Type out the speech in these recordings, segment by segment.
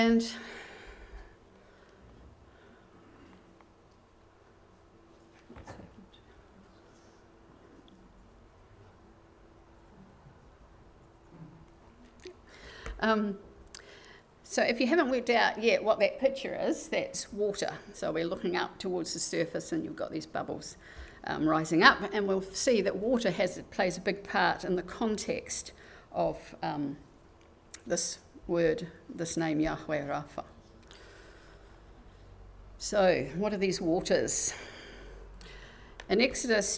And so if you haven't worked out yet what that picture is, that's water. So we're looking up towards the surface and you've got these bubbles rising up, and we'll see that water plays a big part in the context of this word, this name, Yahweh Rapha. So what are these waters? In Exodus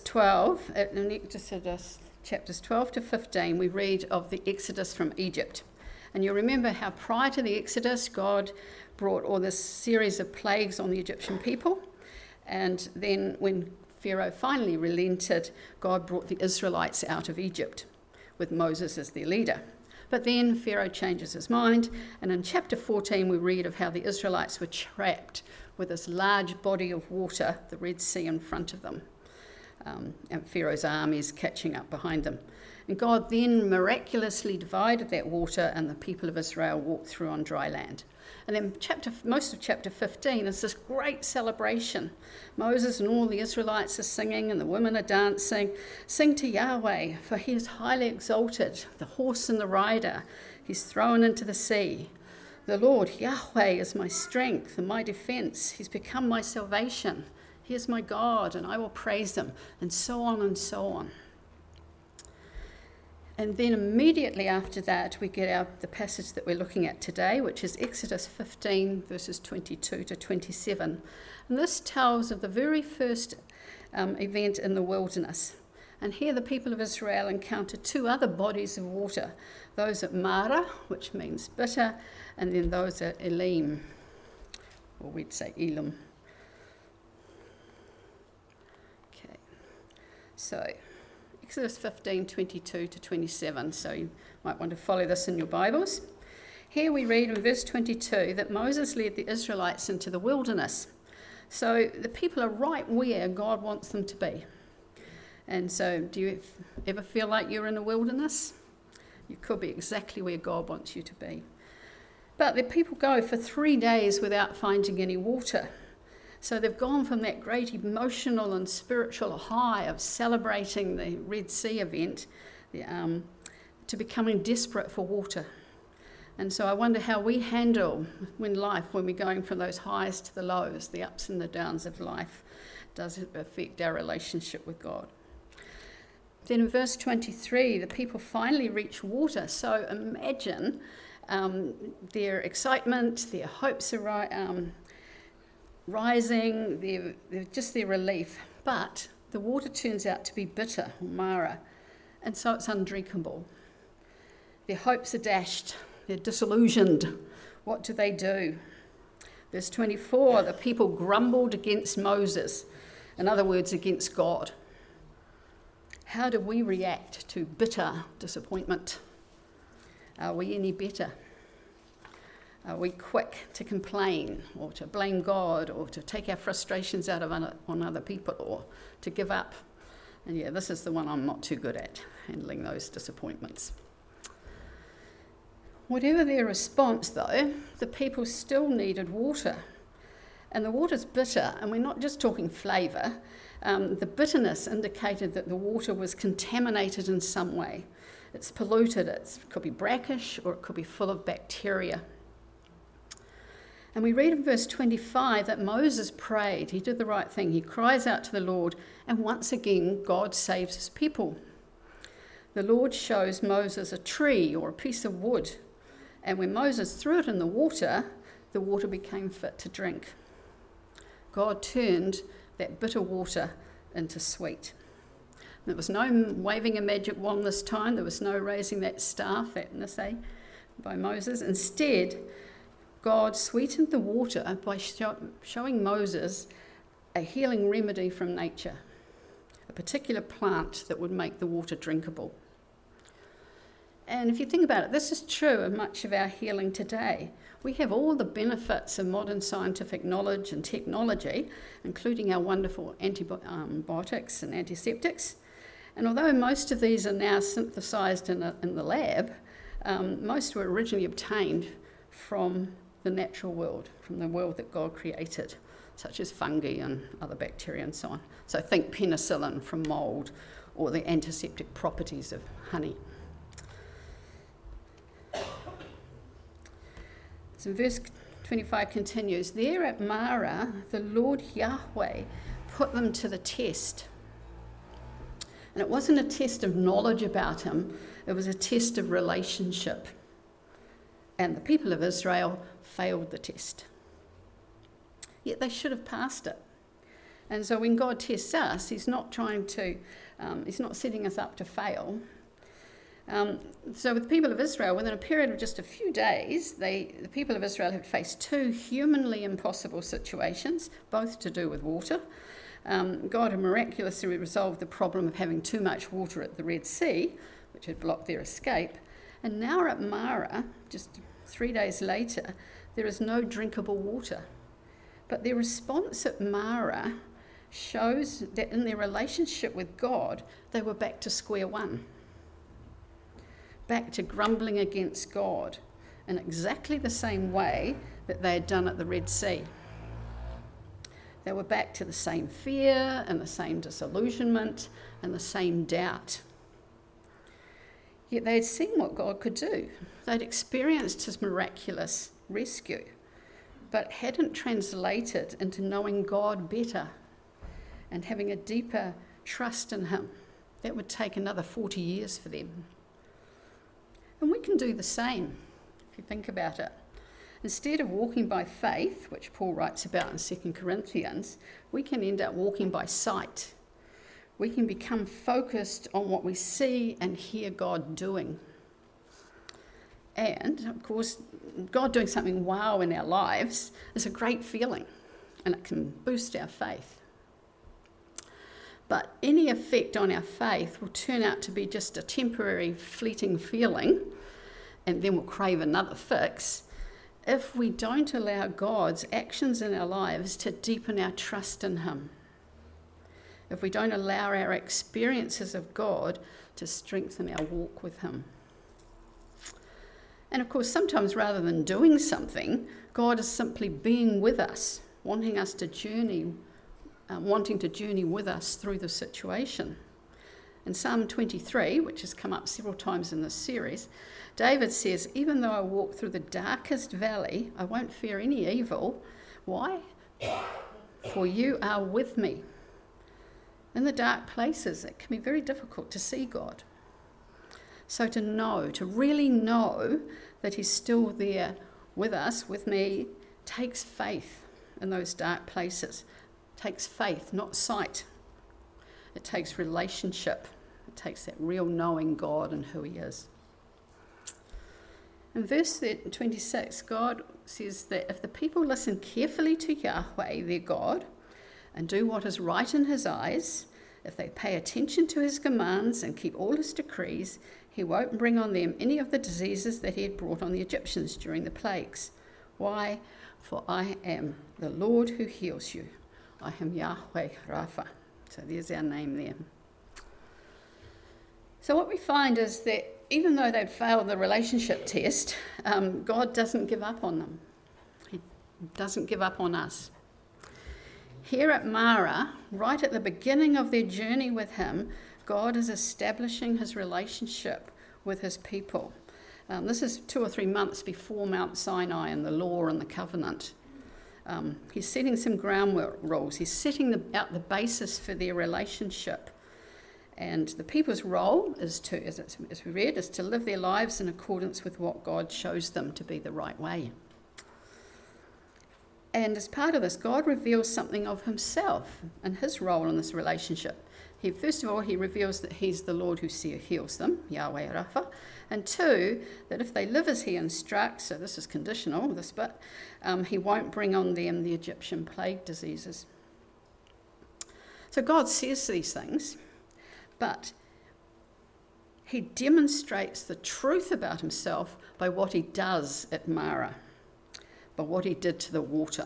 chapters 12 to 15, we read of the Exodus from Egypt. And you'll remember how prior to the Exodus, God brought all this series of plagues on the Egyptian people. And then when Pharaoh finally relented, God brought the Israelites out of Egypt with Moses as their leader. But then Pharaoh changes his mind, and in chapter 14 we read of how the Israelites were trapped with this large body of water, the Red Sea, in front of them, and Pharaoh's armies catching up behind them. And God then miraculously divided that water, and the people of Israel walked through on dry land. And then most of chapter 15 is this great celebration. Moses and all the Israelites are singing, and the women are dancing. Sing to Yahweh, for he is highly exalted, the horse and the rider. He's thrown into the sea. The Lord, Yahweh, is my strength and my defense. He's become my salvation. He is my God, and I will praise him, and so on and so on. And then immediately after that, we get the passage that we're looking at today, which is Exodus 15, verses 22 to 27. And this tells of the very first event in the wilderness. And here the people of Israel encounter two other bodies of water, those at Marah, which means bitter, and then those at Elim, or we'd say Elim. Okay, so Exodus 15, 22 to 27, so you might want to follow this in your Bibles. Here we read in verse 22 that Moses led the Israelites into the wilderness. So the people are right where God wants them to be. And so do you ever feel like you're in a wilderness? You could be exactly where God wants you to be. But the people go for 3 days without finding any water. So they've gone from that great emotional and spiritual high of celebrating the Red Sea event to becoming desperate for water. And so I wonder how we handle when we're going from those highs to the lows, the ups and the downs of life. Does it affect our relationship with God? Then in verse 23, the people finally reach water. So imagine their excitement, their hopes are rising, their relief, but the water turns out to be bitter, or Marah, and so it's undrinkable. Their hopes are dashed, they're disillusioned. What do? Verse 24, the people grumbled against Moses, in other words, against God. How do we react to bitter disappointment? Are we any better? Are we quick to complain or to blame God or to take our frustrations out on other people or to give up? And yeah, this is the one I'm not too good at, handling those disappointments. Whatever their response, though, the people still needed water. And the water's bitter, and we're not just talking flavour. The bitterness indicated that the water was contaminated in some way. It's polluted, it could be brackish or it could be full of bacteria. And we read in verse 25 that Moses prayed. He did the right thing. He cries out to the Lord, and once again, God saves his people. The Lord shows Moses a tree or a piece of wood, and when Moses threw it in the water became fit to drink. God turned that bitter water into sweet. There was no waving a magic wand this time. There was no raising that staff, that nissay, by Moses. Instead, God sweetened the water by showing Moses a healing remedy from nature, a particular plant that would make the water drinkable. And if you think about it, this is true of much of our healing today. We have all the benefits of modern scientific knowledge and technology, including our wonderful antibiotics and antiseptics. And although most of these are now synthesised in the lab, most were originally obtained from the natural world, from the world that God created, such as fungi and other bacteria and so on. So think penicillin from mould, or the antiseptic properties of honey. So verse 25 continues, there at Marah, the Lord Yahweh put them to the test. And it wasn't a test of knowledge about him, it was a test of relationship. And the people of Israel failed the test. Yet they should have passed it. And so when God tests us, he's not setting us up to fail. So with the people of Israel, within a period of just a few days, the people of Israel had faced two humanly impossible situations, both to do with water. God had miraculously resolved the problem of having too much water at the Red Sea, which had blocked their escape. And now at Marah, just 3 days later, there is no drinkable water. But their response at Marah shows that in their relationship with God, they were back to square one. Back to grumbling against God in exactly the same way that they had done at the Red Sea. They were back to the same fear and the same disillusionment and the same doubt. Yet they had seen what God could do. They'd experienced his miraculous rescue, but hadn't translated into knowing God better and having a deeper trust in him. That would take another 40 years for them. And we can do the same, if you think about it. Instead of walking by faith, which Paul writes about in 2 Corinthians, we can end up walking by sight. We can become focused on what we see and hear God doing. And, of course, God doing something wow in our lives is a great feeling, and it can boost our faith. But any effect on our faith will turn out to be just a temporary, fleeting feeling, and then we'll crave another fix, if we don't allow God's actions in our lives to deepen our trust in him. If we don't allow our experiences of God to strengthen our walk with him. And of course, sometimes rather than doing something, God is simply being with us, wanting to journey with us through the situation. In Psalm 23, which has come up several times in this series, David says, even though I walk through the darkest valley, I won't fear any evil. Why? For you are with me. In the dark places, it can be very difficult to see God. So to really know that he's still there with us, with me, takes faith in those dark places. It takes faith, not sight. It takes relationship. It takes that real knowing God and who he is. In verse 26, God says that if the people listen carefully to Yahweh, their God, and do what is right in his eyes, if they pay attention to his commands and keep all his decrees, he won't bring on them any of the diseases that he had brought on the Egyptians during the plagues. Why? For I am the Lord who heals you. I am Yahweh Rapha. So there's our name there. So what we find is that even though they've failed the relationship test, God doesn't give up on them. He doesn't give up on us. Here at Marah, right at the beginning of their journey with him, God is establishing his relationship with his people. This is 2 or 3 months before Mount Sinai and the law and the covenant. He's setting some ground rules. He's setting out the basis for their relationship. And the people's role is to, as we read, is to live their lives in accordance with what God shows them to be the right way. And as part of this, God reveals something of himself and his role in this relationship. First of all, he reveals that he's the Lord who heals them, Yahweh Rapha. And 2, that if they live as he instructs, so this is conditional, this bit, he won't bring on them the Egyptian plague diseases. So God says these things, but he demonstrates the truth about himself by what he does at Marah, by what he did to the water.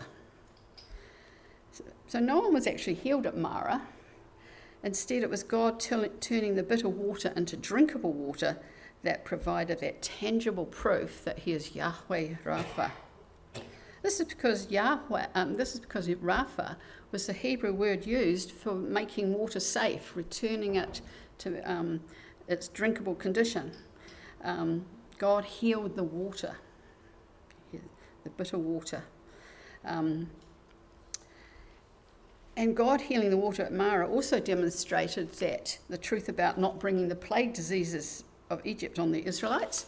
So no one was actually healed at Marah. Instead, it was God turning the bitter water into drinkable water that provided that tangible proof that he is Yahweh Rapha. This is because Rapha was the Hebrew word used for making water safe, returning it to its drinkable condition. God healed the water, the bitter water. And God healing the water at Marah also demonstrated that the truth about not bringing the plague diseases of Egypt on the Israelites.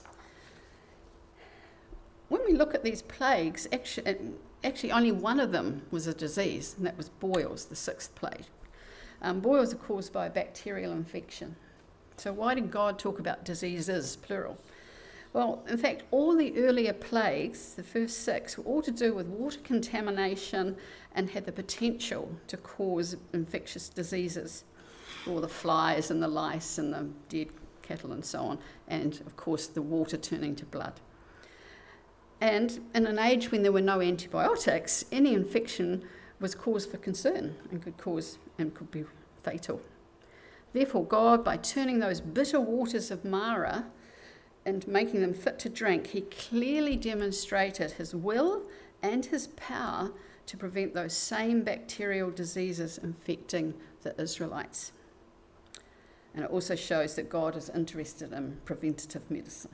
When we look at these plagues, actually only one of them was a disease, and that was boils, the sixth plague. Boils are caused by a bacterial infection. So why did God talk about diseases, plural? Well, in fact, all the earlier plagues, the first six, were all to do with water contamination and had the potential to cause infectious diseases, all the flies and the lice and the dead cattle and so on, and of course the water turning to blood. And in an age when there were no antibiotics, any infection was cause for concern and could be fatal. Therefore, God, by turning those bitter waters of Marah and making them fit to drink, he clearly demonstrated his will and his power to prevent those same bacterial diseases infecting the Israelites. And it also shows that God is interested in preventative medicine.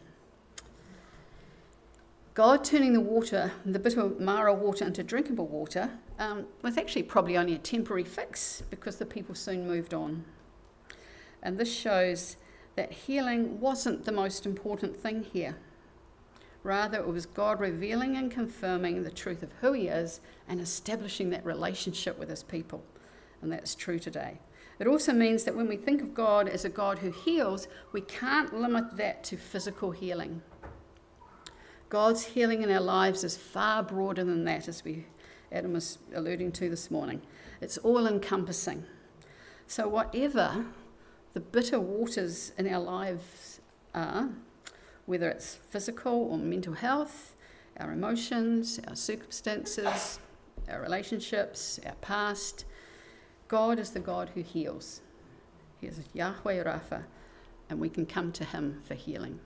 God turning the bitter Marah water into drinkable water was actually probably only a temporary fix because the people soon moved on. And this shows that healing wasn't the most important thing here. Rather, it was God revealing and confirming the truth of who he is and establishing that relationship with his people. And that's true today. It also means that when we think of God as a God who heals, we can't limit that to physical healing. God's healing in our lives is far broader than that, as Adam was alluding to this morning. It's all-encompassing. So whatever the bitter waters in our lives are, whether it's physical or mental health, our emotions, our circumstances, our relationships, our past, God is the God who heals. He is Yahweh Rapha, and we can come to him for healing.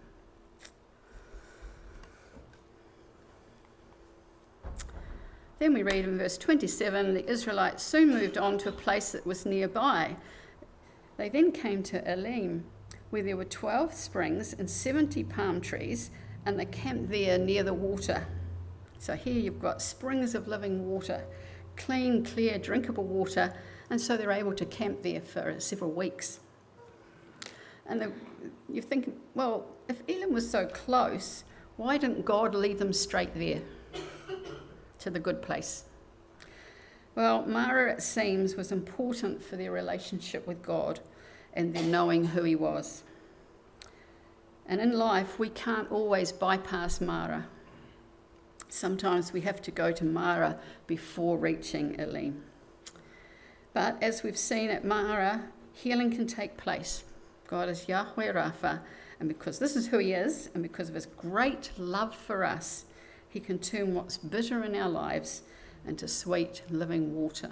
Then we read in verse 27, the Israelites soon moved on to a place that was nearby. They then came to Elim, where there were 12 springs and 70 palm trees, and they camped there near the water. So here you've got springs of living water, clean, clear, drinkable water, and so they're able to camp there for several weeks. And you're thinking, well, if Elim was so close, why didn't God lead them straight there to the good place? Well, Marah, it seems, was important for their relationship with God and their knowing who he was. And in life, we can't always bypass Marah. Sometimes we have to go to Marah before reaching Elim. But as we've seen at Marah, healing can take place. God is Yahweh Rapha, and because this is who he is, and because of his great love for us, he can turn what's bitter in our lives into sweet living water.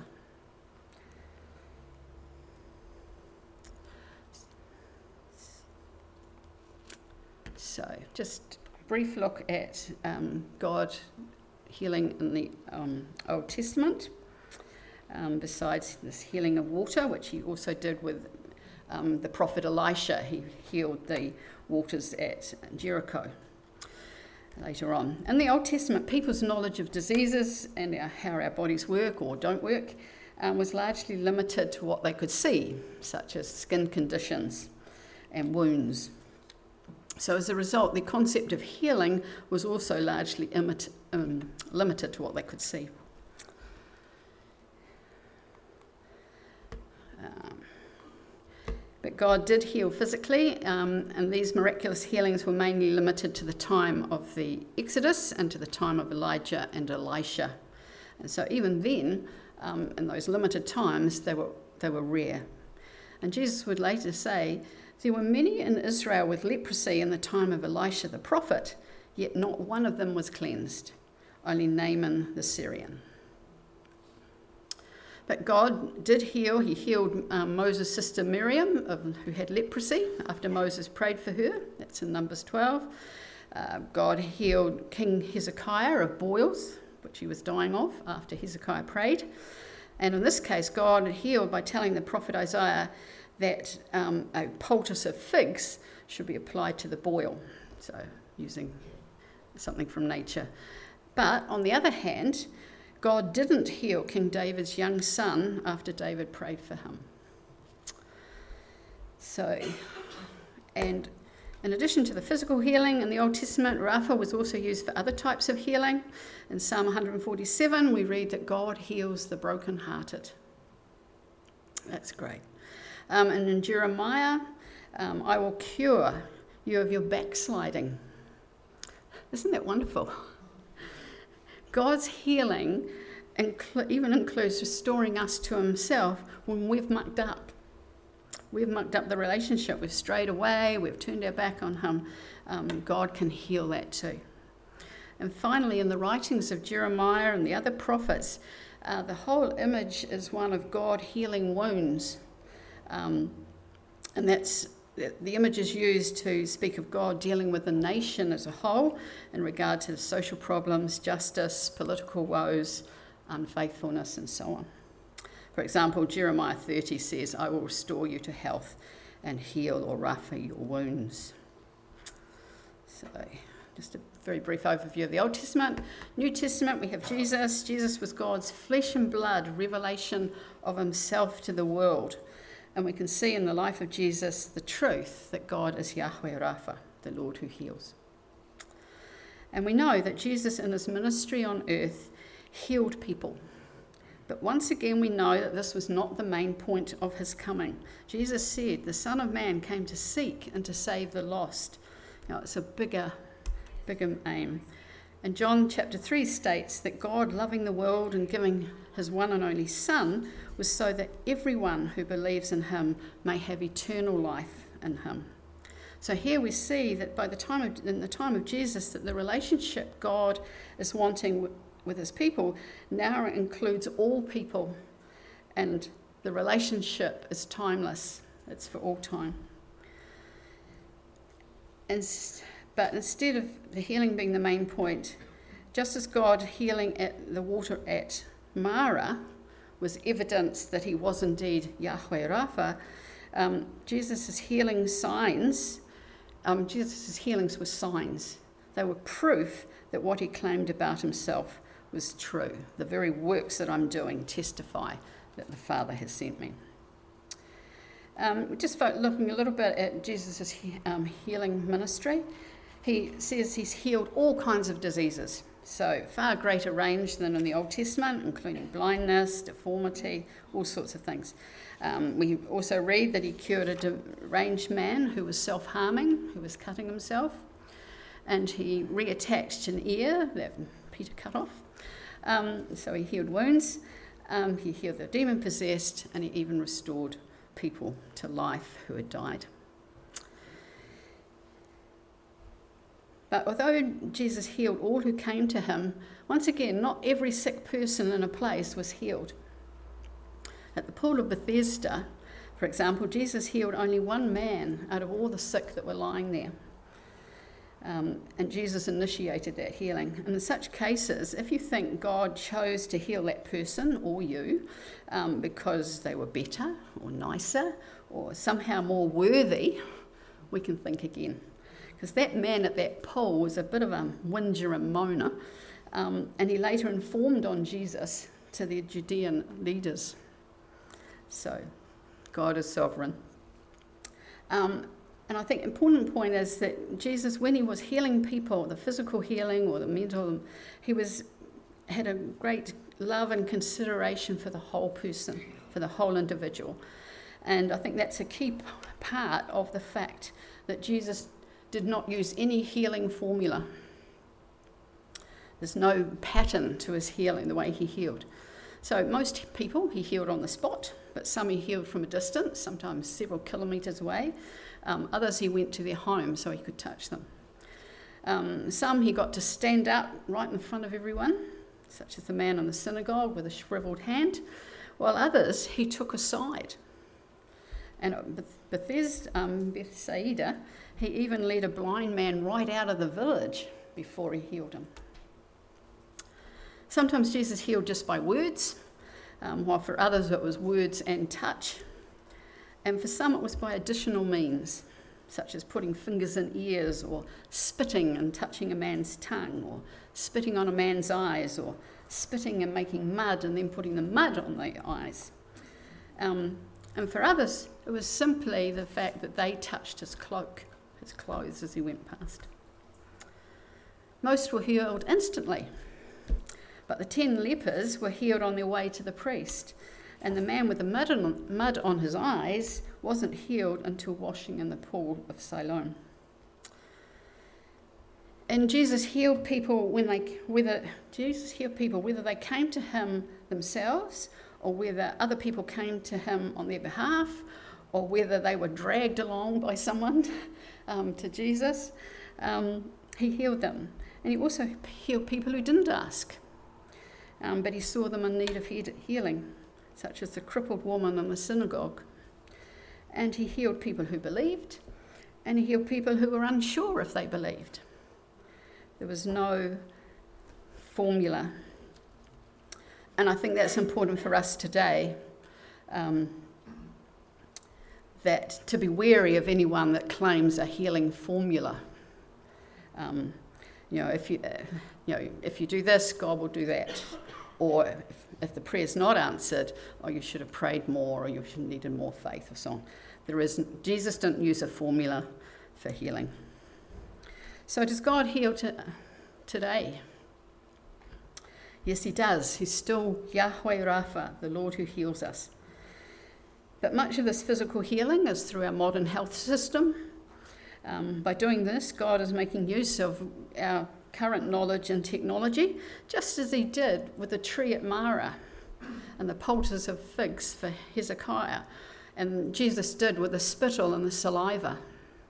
So, just a brief look at God healing in the Old Testament. Besides this healing of water, which he also did with the prophet Elisha, he healed the waters at Jericho later on. In the Old Testament, people's knowledge of diseases and how our bodies work or don't work was largely limited to what they could see, such as skin conditions and wounds. So as a result, the concept of healing was also largely limited to what they could see. But God did heal physically, and these miraculous healings were mainly limited to the time of the Exodus and to the time of Elijah and Elisha. And so even then, in those limited times, they were rare. And Jesus would later say, there were many in Israel with leprosy in the time of Elisha the prophet, yet not one of them was cleansed, only Naaman the Syrian. But God did heal. He healed Moses' sister Miriam, who had leprosy, after Moses prayed for her. That's in Numbers 12. God healed King Hezekiah of boils which he was dying of after Hezekiah prayed. And in this case, God healed by telling the prophet Isaiah that a poultice of figs should be applied to the boil, so using something from nature. But on the other hand, God didn't heal King David's young son after David prayed for him. So, and in addition to the physical healing in the Old Testament, Rapha was also used for other types of healing. In Psalm 147, we read that God heals the brokenhearted. That's great. And in Jeremiah, I will cure you of your backsliding. Isn't that wonderful? God's healing even includes restoring us to himself when we've mucked up. We've mucked up the relationship. We've strayed away. We've turned our back on him. God can heal that too. And finally, in the writings of Jeremiah and the other prophets, the whole image is one of God healing wounds. And that's the image is used to speak of God dealing with the nation as a whole in regard to social problems, justice, political woes, unfaithfulness, and so on. For example, Jeremiah 30 says, I will restore you to health and heal or Rapha your wounds. So just a very brief overview of the Old Testament. New Testament, we have Jesus. Jesus was God's flesh and blood revelation of himself to the world. And we can see in the life of Jesus the truth that God is Yahweh Rapha, the Lord who heals. And we know that Jesus in his ministry on earth healed people. But once again, we know that this was not the main point of his coming. Jesus said, the Son of Man came to seek and to save the lost. Now, it's a bigger aim. And John chapter 3 states that God, loving the world and giving his one and only Son, was so that everyone who believes in him may have eternal life in him. So here we see that in the time of Jesus, that the relationship God is wanting with his people now includes all people, and the relationship is timeless. It's for all time. But instead of the healing being the main point, just as God healing at the water at Mara was evidence that he was indeed Yahweh Rapha, Jesus' healings were signs. They were proof that what he claimed about himself was true. The very works that I'm doing testify that the Father has sent me. Just looking a little bit at Jesus' healing ministry, he says he's healed all kinds of diseases. So far greater range than in the Old Testament, including blindness, deformity, all sorts of things. We also read that he cured a deranged man who was self-harming, who was cutting himself, and he reattached an ear that Peter cut off. So he healed wounds, he healed the demon-possessed, and he even restored people to life who had died. But although Jesus healed all who came to him, once again, not every sick person in a place was healed. At the pool of Bethesda, for example, Jesus healed only one man out of all the sick that were lying there. And Jesus initiated that healing. And in such cases, if you think God chose to heal that person or you because they were better or nicer or somehow more worthy, we can think again. Because that man at that pool was a bit of a whinger and moaner, and he later informed on Jesus to the Judean leaders. So, God is sovereign. And I think an important point is that Jesus, when he was healing people, the physical healing or the mental, he had a great love and consideration for the whole person, for the whole individual. And I think that's a key part of the fact that Jesus did not use any healing formula. There's no pattern to his healing, the way he healed. So most people he healed on the spot, but some he healed from a distance, sometimes several kilometres away. Others he went to their home so he could touch them. Some he got to stand up right in front of everyone, such as the man in the synagogue with a shriveled hand, while others he took aside. And at Bethsaida, he even led a blind man right out of the village before he healed him. Sometimes Jesus healed just by words, while for others it was words and touch. And for some it was by additional means, such as putting fingers in ears, or spitting and touching a man's tongue, or spitting on a man's eyes, or spitting and making mud and then putting the mud on the eyes. And for others, it was simply the fact that they touched his clothes as he went past. Most were healed instantly, but the 10 lepers were healed on their way to the priest, and the man with the mud on his eyes wasn't healed until washing in the pool of Siloam. And Jesus healed people whether they came to him themselves, or whether other people came to him on their behalf, or whether they were dragged along by someone to Jesus. He healed them. And he also healed people who didn't ask, but he saw them in need of healing, such as the crippled woman in the synagogue. And he healed people who believed, and he healed people who were unsure if they believed. There was no formula. And I think that's important for us today, that to be wary of anyone that claims a healing formula. If you do this, God will do that. Or if the prayer's not answered, you should have prayed more, or you needed more faith, or so on. Jesus didn't use a formula for healing. So does God heal today? Yes, he does. He's still Yahweh Rapha, the Lord who heals us. But much of this physical healing is through our modern health system. By doing this, God is making use of our current knowledge and technology, just as he did with the tree at Marah and the poultice of figs for Hezekiah, and Jesus did with the spittle and the saliva.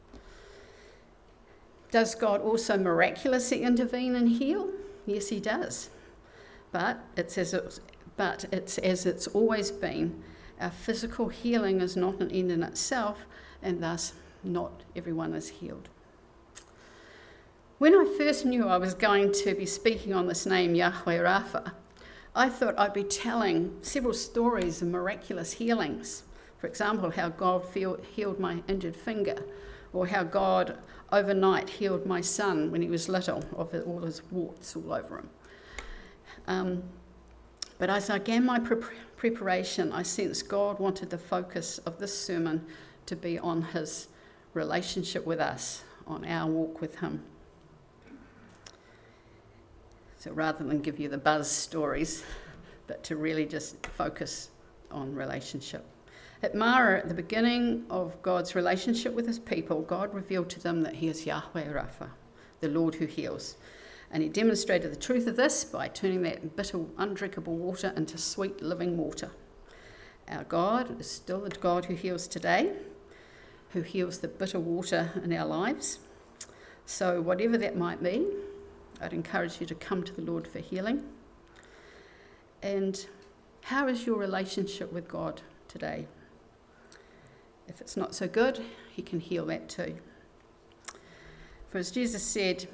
Does God also miraculously intervene and heal? Yes, he does. But it's as it's always been. Our physical healing is not an end in itself, and thus not everyone is healed. When I first knew I was going to be speaking on this name, Yahweh Rapha, I thought I'd be telling several stories of miraculous healings. For example, how God healed my injured finger, or how God overnight healed my son when he was little of all his warts all over him. But as I began my preparation, I sensed God wanted the focus of this sermon to be on his relationship with us, on our walk with him. So rather than give you the buzz stories, but to really just focus on relationship. At Marah, at the beginning of God's relationship with his people, God revealed to them that he is Yahweh Rapha, the Lord who heals. And he demonstrated the truth of this by turning that bitter, undrinkable water into sweet, living water. Our God is still the God who heals today, who heals the bitter water in our lives. So whatever that might be, I'd encourage you to come to the Lord for healing. And how is your relationship with God today? If it's not so good, he can heal that too. For as Jesus said,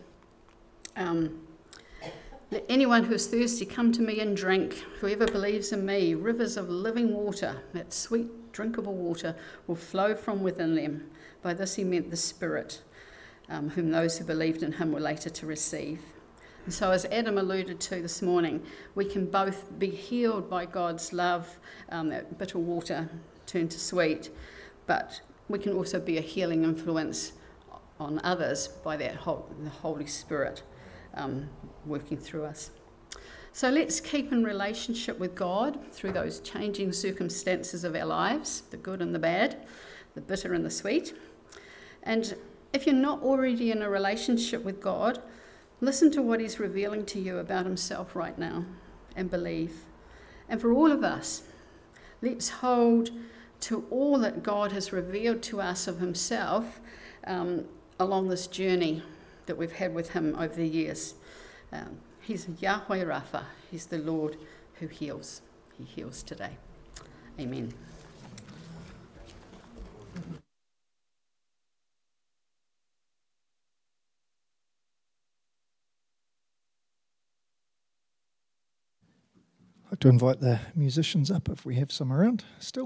let anyone who is thirsty come to me and drink. Whoever believes in me, rivers of living water, that sweet, drinkable water, will flow from within them. By this he meant the Spirit, whom those who believed in him were later to receive. And so as Adam alluded to this morning, we can both be healed by God's love, that bitter water turned to sweet, but we can also be a healing influence on others by the Holy Spirit working through us. So let's keep in relationship with God through those changing circumstances of our lives, the good and the bad, the bitter and the sweet. And if you're not already in a relationship with God, listen to what he's revealing to you about himself right now and believe. And for all of us, let's hold to all that God has revealed to us of himself along this journey that we've had with him over the years. He's Yahweh Rapha. He's the Lord who heals. He heals today. Amen. like to invite the musicians up if we have some around still.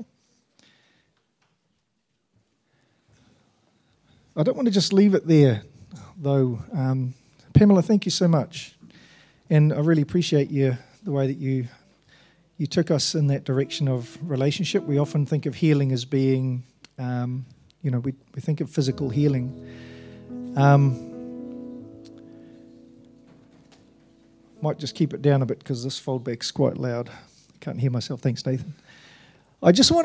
I don't want to just leave it there, though. Pamela, thank you so much. And I really appreciate the way that you took us in that direction of relationship. We often think of healing as being, we think of physical healing. Might just keep it down a bit because this foldback's quite loud. I can't hear myself. Thanks, Nathan. I just want